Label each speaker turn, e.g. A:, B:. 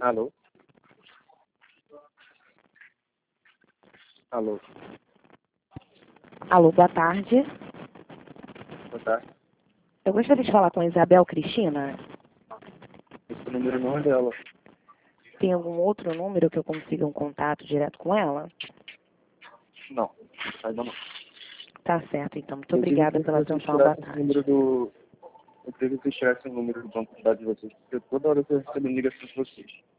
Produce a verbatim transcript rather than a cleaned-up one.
A: Alô? Alô?
B: Alô, boa tarde.
A: Boa tarde.
B: Eu gostaria de falar com a Isabel Cristina.
A: Esse número não é dela.
B: Tem algum outro número que eu consiga um contato direto com ela?
A: Não, saiba não.
B: Tá certo, então. Muito
A: Eu tive
B: obrigada
A: que
B: pela
A: vocês
B: atenção. Boa
A: tirassem esse
B: tarde.
A: número do... Eu tive que tirar esse número do banco de dados de vocês, porque toda hora eu tô recebendo ligação de vocês.